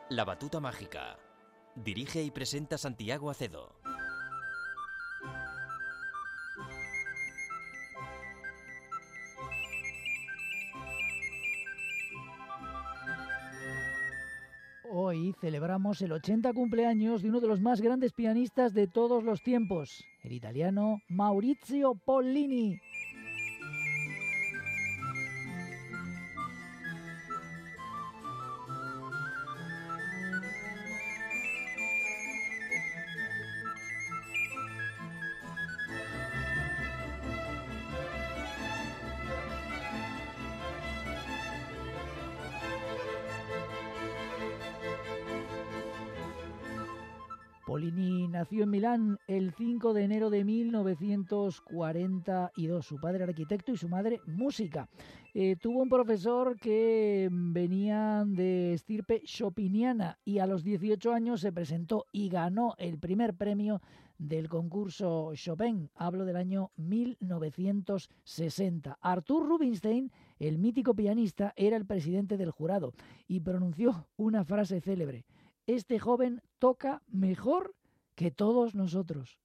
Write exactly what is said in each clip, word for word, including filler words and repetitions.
La batuta mágica. Dirige y presenta Santiago Acedo. Hoy celebramos el ochenta cumpleaños de uno de los más grandes pianistas de todos los tiempos, el italiano Maurizio Pollini. Pollini nació en Milán el cinco de enero de mil novecientos cuarenta y dos. Su padre era arquitecto y su madre música. Eh, tuvo un profesor que venía de estirpe chopiniana y a los dieciocho años se presentó y ganó el primer premio del concurso Chopin. Hablo del año mil novecientos sesenta. Artur Rubinstein, el mítico pianista, era el presidente del jurado y pronunció una frase célebre: este joven toca mejor que todos nosotros.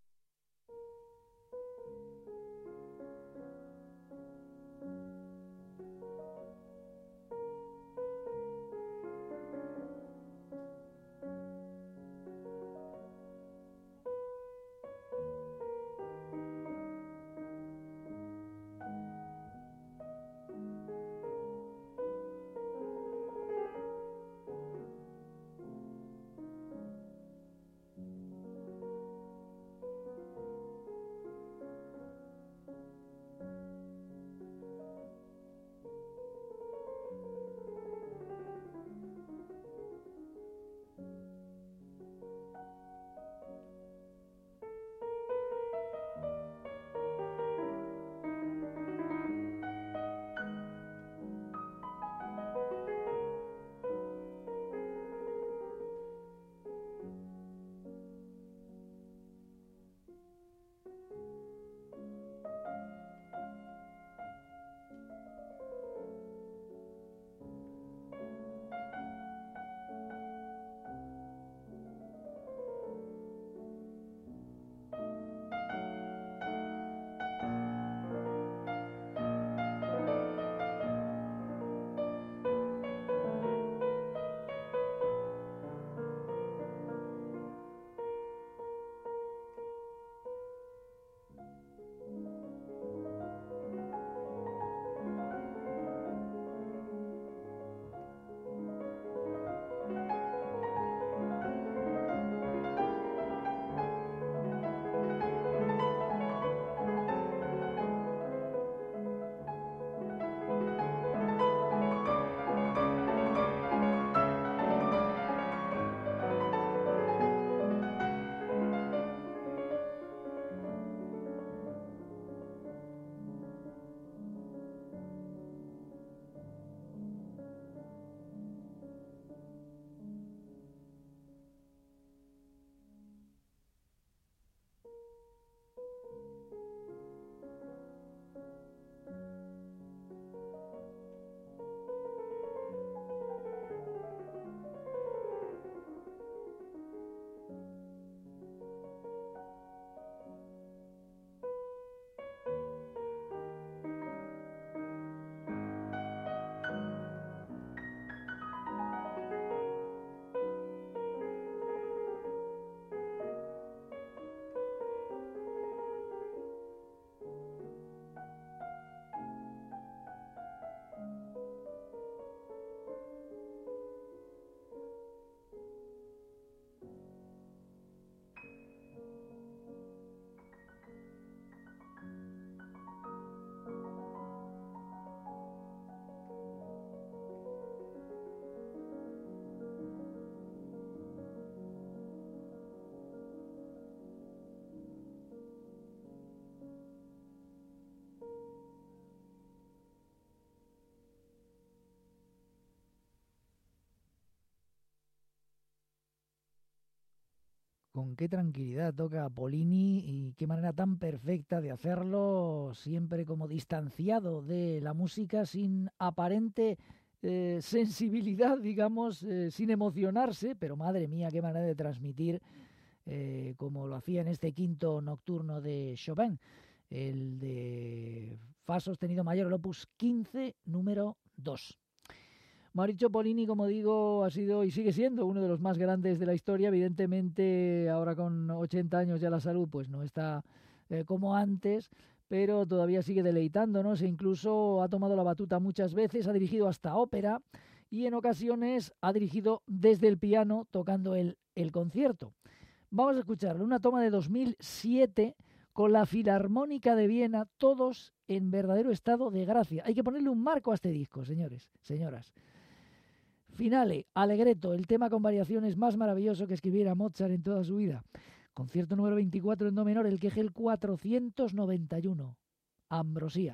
Con qué tranquilidad toca Pollini y qué manera tan perfecta de hacerlo, siempre como distanciado de la música, sin aparente eh, sensibilidad, digamos, eh, sin emocionarse, pero madre mía, qué manera de transmitir, eh, como lo hacía en este quinto nocturno de Chopin, el de Fa sostenido mayor, el opus quince, número dos. Maurizio Pollini, como digo, ha sido y sigue siendo uno de los más grandes de la historia. Evidentemente, ahora con ochenta años ya la salud pues no está eh, como antes, pero todavía sigue deleitándonos e incluso ha tomado la batuta muchas veces, ha dirigido hasta ópera y en ocasiones ha dirigido desde el piano tocando el, el concierto. Vamos a escucharlo, una toma de dos mil siete con la Filarmónica de Viena, todos en verdadero estado de gracia. Hay que ponerle un marco a este disco, señores, señoras. Finale, Allegretto, el tema con variaciones más maravilloso que escribiera Mozart en toda su vida. Concierto número veinticuatro en do menor, el Kegel cuatrocientos noventa y uno. Ambrosía.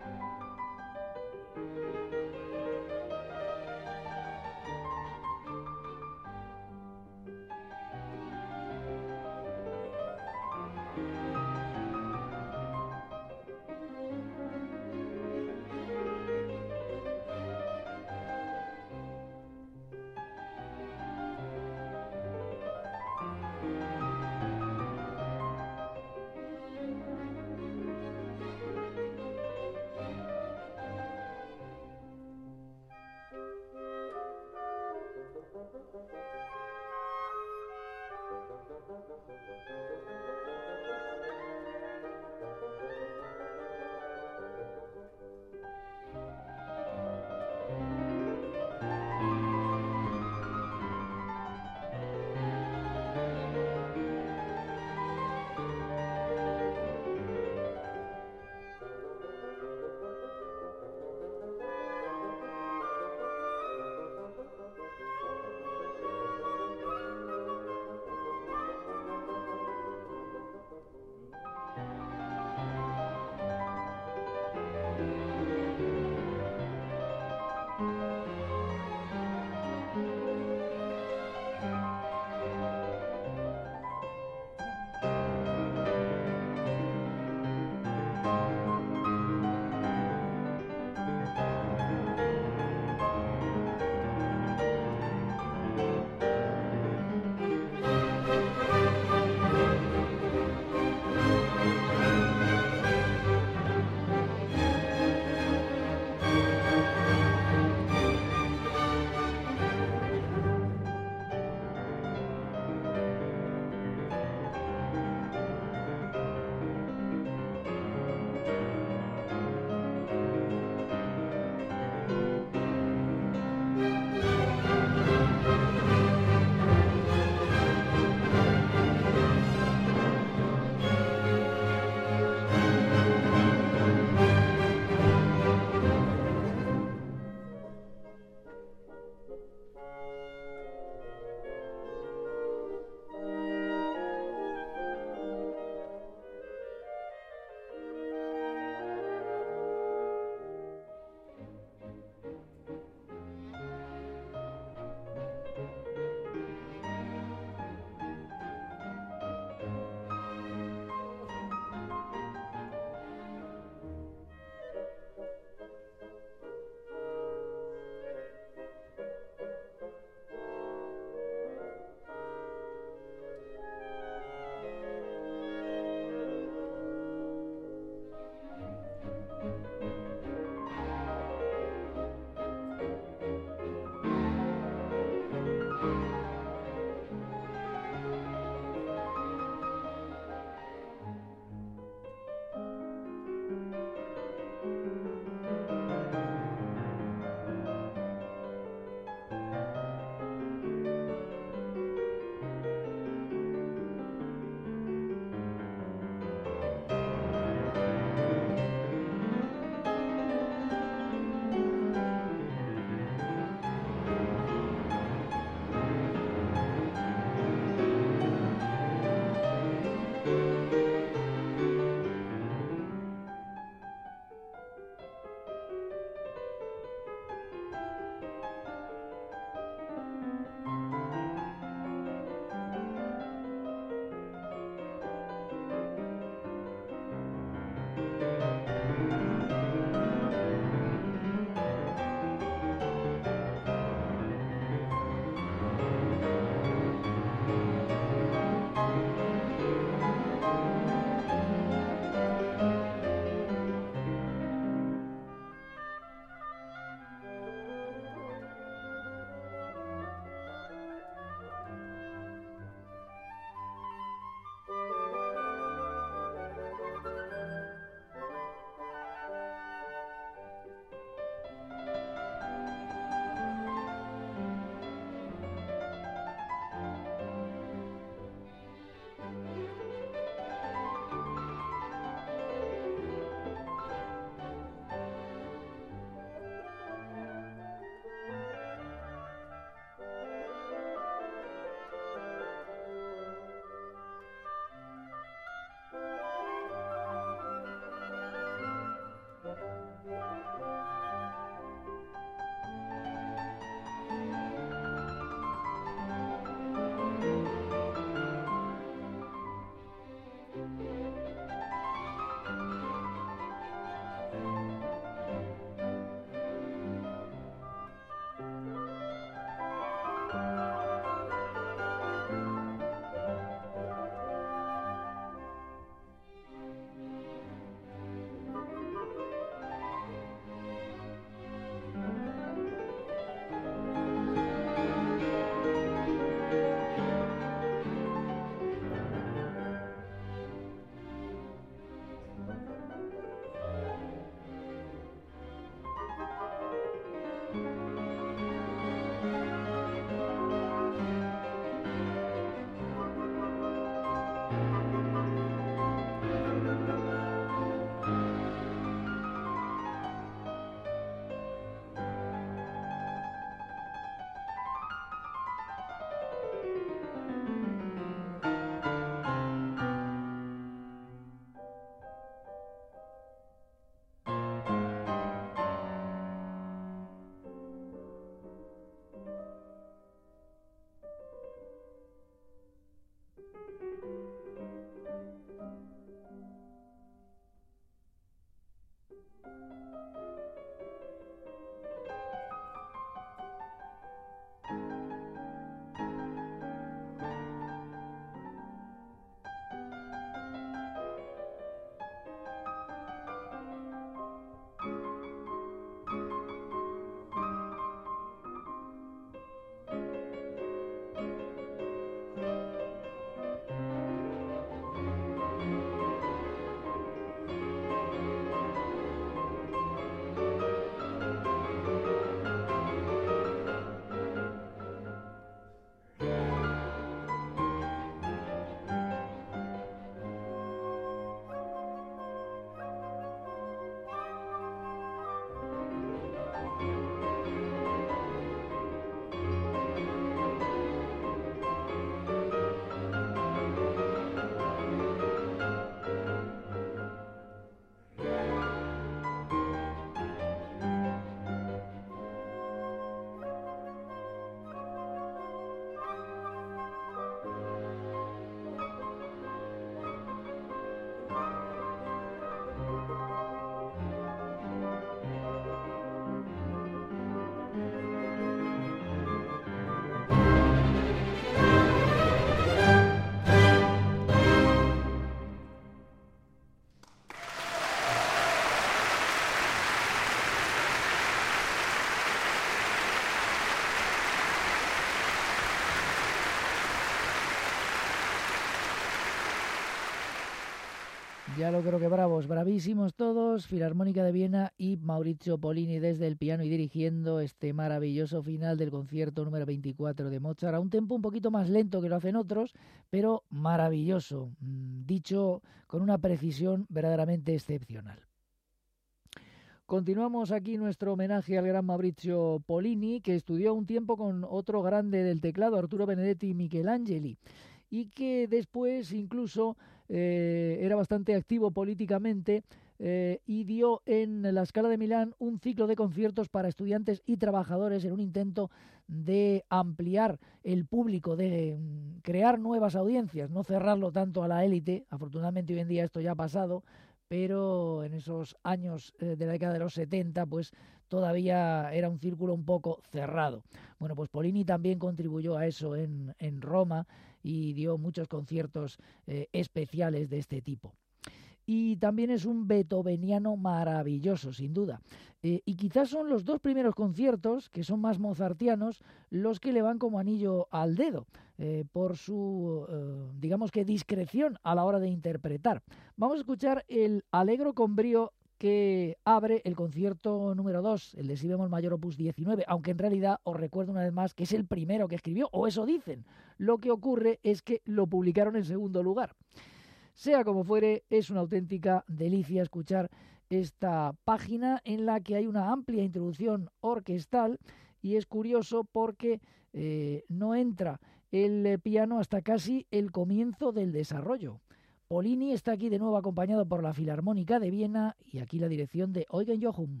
Ya lo creo que bravos, bravísimos todos, Filarmónica de Viena y Maurizio Pollini desde el piano y dirigiendo este maravilloso final del concierto número veinticuatro de Mozart, a un tempo un poquito más lento que lo hacen otros, pero maravilloso, dicho con una precisión verdaderamente excepcional. Continuamos aquí nuestro homenaje al gran Maurizio Pollini, que estudió un tiempo con otro grande del teclado, Arturo Benedetti y Michelangeli, y que después incluso eh, era bastante activo políticamente eh, y dio en la Scala de Milán un ciclo de conciertos para estudiantes y trabajadores en un intento de ampliar el público, de mm, crear nuevas audiencias, no cerrarlo tanto a la élite. Afortunadamente hoy en día esto ya ha pasado, pero en esos años eh, de la década de los setenta, pues todavía era un círculo un poco cerrado. Bueno, pues Pollini también contribuyó a eso en, en Roma y dio muchos conciertos eh, especiales de este tipo. Y también es un beethoveniano maravilloso, sin duda. Eh, y quizás son los dos primeros conciertos, que son más mozartianos, los que le van como anillo al dedo, eh, por su, eh, digamos que, discreción a la hora de interpretar. Vamos a escuchar el Allegro con brío que abre el concierto número dos, el de Si bemol mayor opus diecinueve, aunque en realidad os recuerdo una vez más que es el primero que escribió, o eso dicen. Lo que ocurre es que lo publicaron en segundo lugar. Sea como fuere, es una auténtica delicia escuchar esta página en la que hay una amplia introducción orquestal y es curioso porque eh, no entra el piano hasta casi el comienzo del desarrollo. Pollini está aquí de nuevo acompañado por la Filarmónica de Viena y aquí la dirección de Eugen Jochum.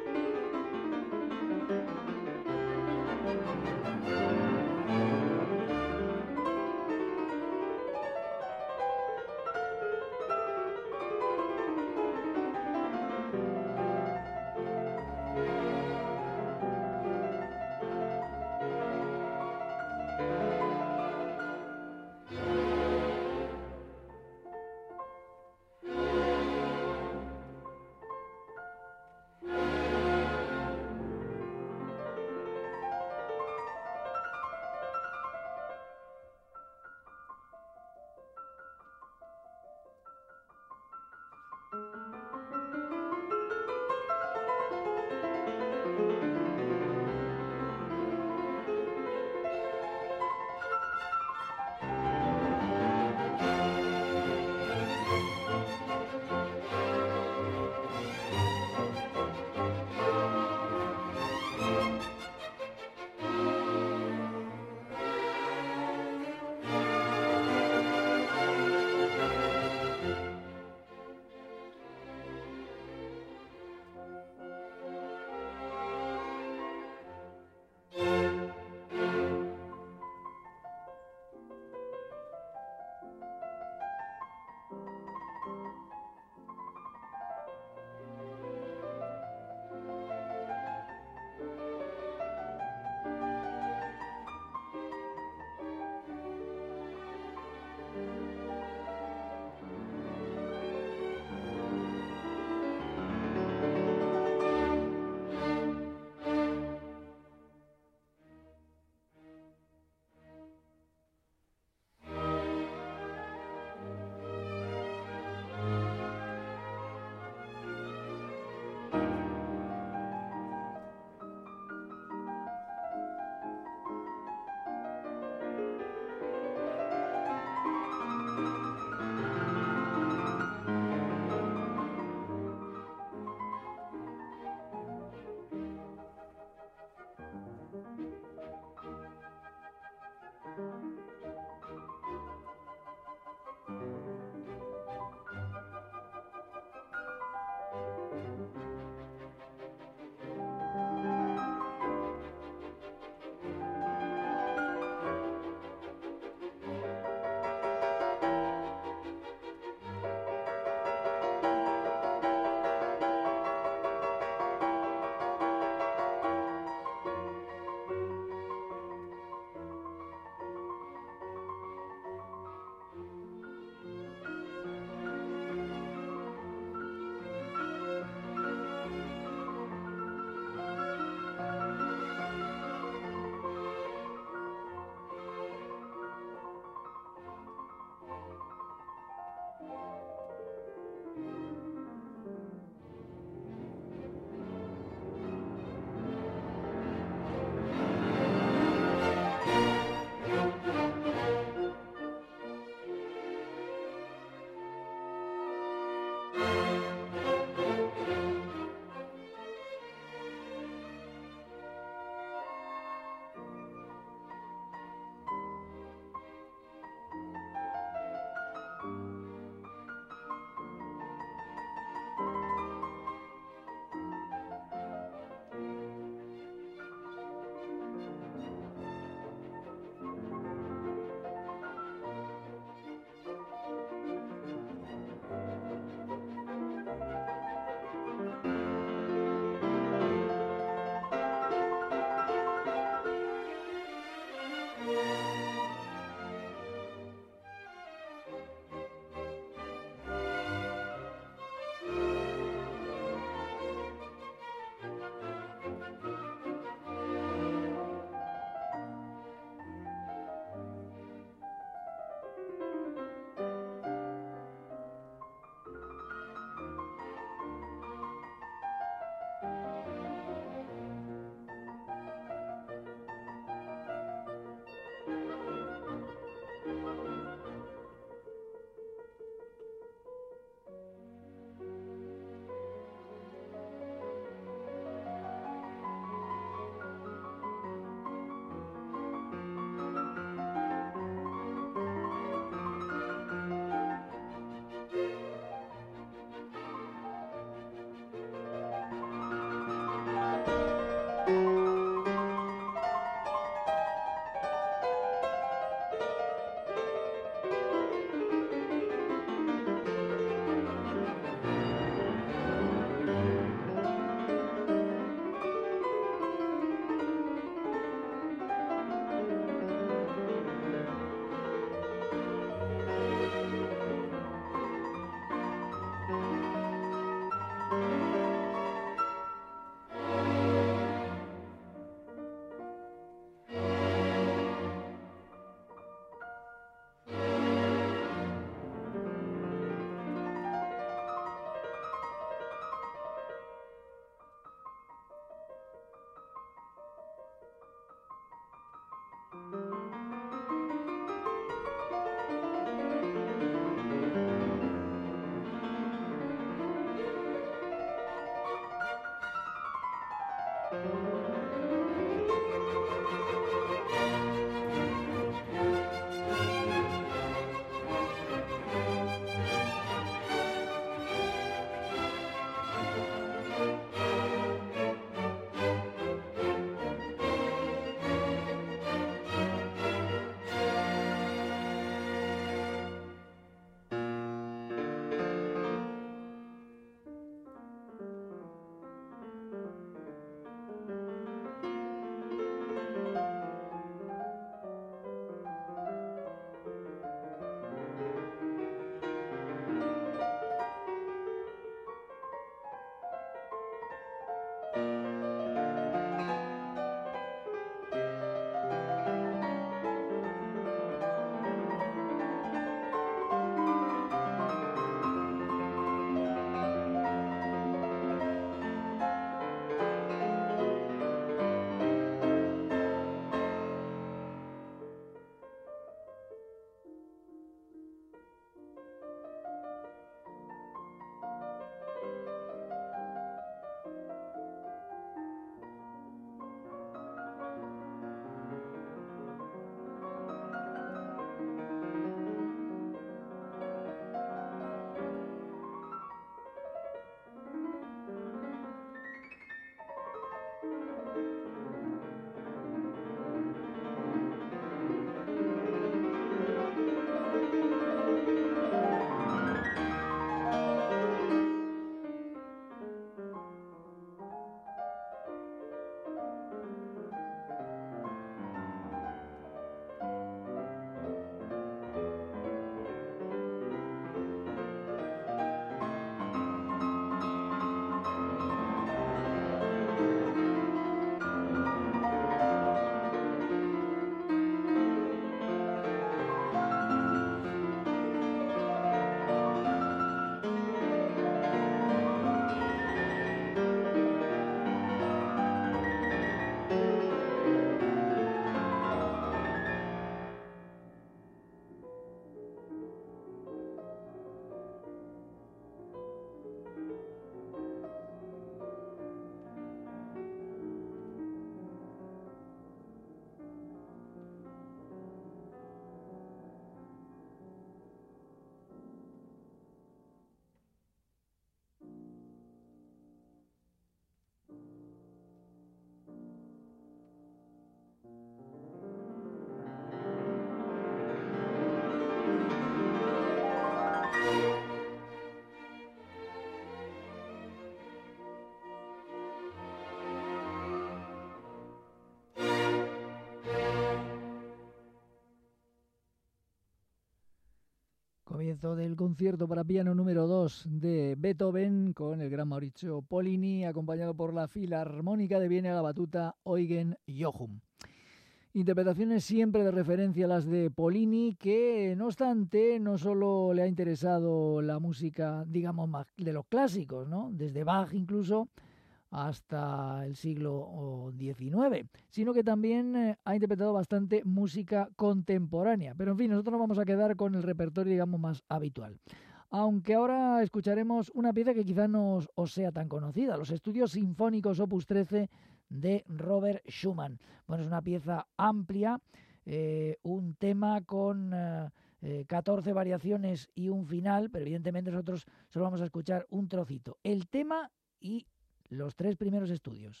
comienzo del concierto para piano número dos de Beethoven con el gran Maurizio Pollini, acompañado por la Filarmónica de Viena a la batuta Eugen Jochum. Interpretaciones siempre de referencia a las de Pollini, que no obstante no solo le ha interesado la música, digamos, más de los clásicos, ¿no? Desde Bach incluso hasta el siglo diecinueve, sino que también eh, ha interpretado bastante música contemporánea. Pero en fin, nosotros nos vamos a quedar con el repertorio, digamos, más habitual. Aunque ahora escucharemos una pieza que quizá no os sea tan conocida, los Estudios Sinfónicos Opus trece de Robert Schumann. Bueno, es una pieza amplia, eh, un tema con eh, eh, catorce variaciones y un final, pero evidentemente nosotros solo vamos a escuchar un trocito. El tema y los tres primeros estudios.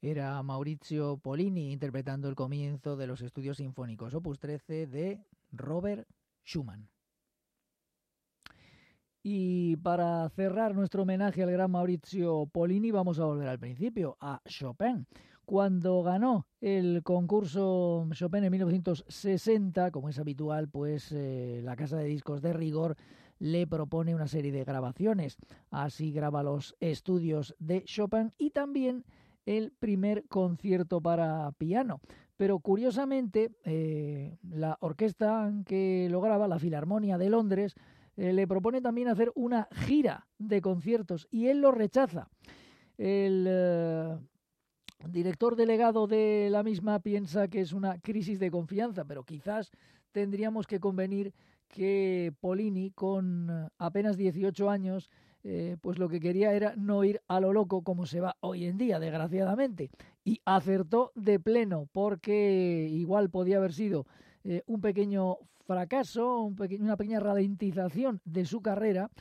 era Maurizio Pollini interpretando el comienzo de los estudios sinfónicos, opus trece de Robert Schumann. Y para cerrar nuestro homenaje al gran Maurizio Pollini vamos a volver al principio, a Chopin. Cuando ganó el concurso Chopin en mil novecientos sesenta, como es habitual, pues eh, la casa de discos de rigor le propone una serie de grabaciones. Así graba los estudios de Chopin y también el primer concierto para piano. Pero curiosamente, eh, la orquesta que lo graba, la Filarmonia de Londres, eh, le propone también hacer una gira de conciertos y él lo rechaza. El eh, director delegado de la misma piensa que es una crisis de confianza, pero quizás tendríamos que convenir que Pollini, con apenas dieciocho años, eh, pues lo que quería era no ir a lo loco como se va hoy en día, desgraciadamente. Y acertó de pleno, porque igual podía haber sido eh, un pequeño fracaso, un peque- una pequeña ralentización de su carrera.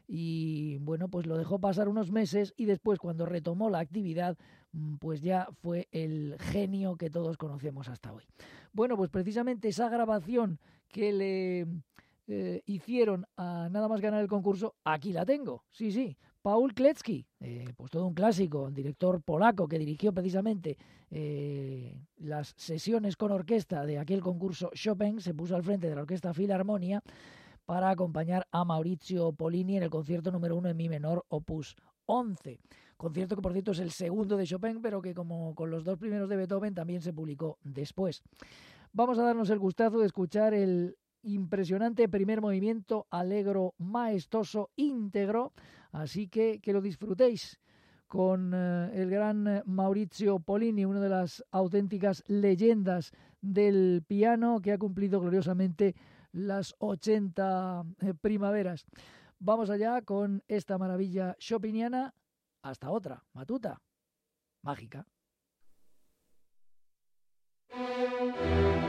Y bueno, pues lo dejó pasar unos meses y después, cuando retomó la actividad, pues ya fue el genio que todos conocemos hasta hoy. Bueno, pues precisamente esa grabación que le eh, hicieron a nada más ganar el concurso, aquí la tengo, sí, sí. Paul Klecki, eh, pues todo un clásico, el director polaco que dirigió precisamente eh, las sesiones con orquesta de aquel concurso Chopin, se puso al frente de la Orquesta Filarmonia para acompañar a Maurizio Pollini en el concierto número uno en mi menor, opus once. Concierto que, por cierto, es el segundo de Chopin, pero que, como con los dos primeros de Beethoven, también se publicó después. Vamos a darnos el gustazo de escuchar el impresionante primer movimiento allegro maestoso íntegro, así que que lo disfrutéis con eh, el gran Maurizio Pollini, una de las auténticas leyendas del piano, que ha cumplido gloriosamente las ochenta eh, primaveras. Vamos allá con esta maravilla chopiniana. Hasta otra, Matuta, mágica. Thank you.